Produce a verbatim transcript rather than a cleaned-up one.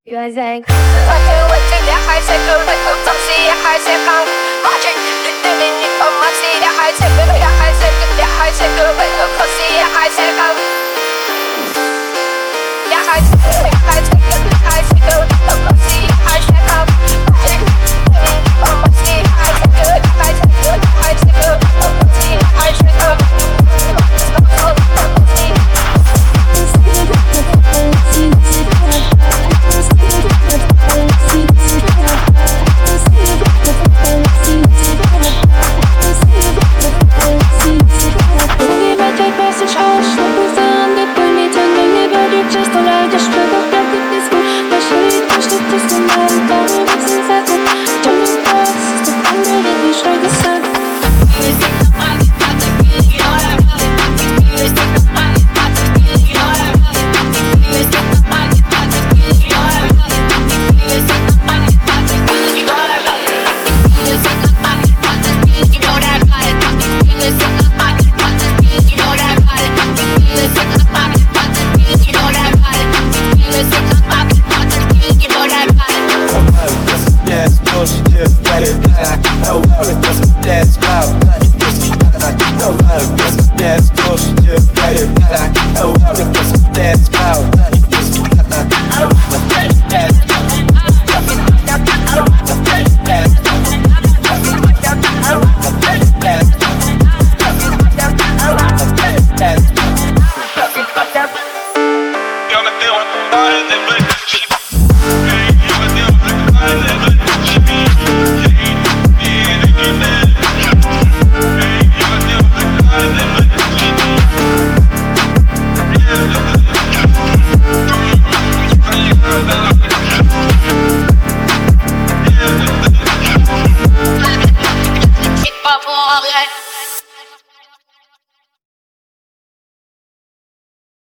原人。 I can't wait to get high, take a look at some see a high, take on watching the living in on my see a high, take a look at high, take a high, take a look at see a high, take on yeah, high, take a high, take a high, take a look at see a high, take on watching living on my see a high, take a look at high, take a high, take a look at see a high, take on Bubble,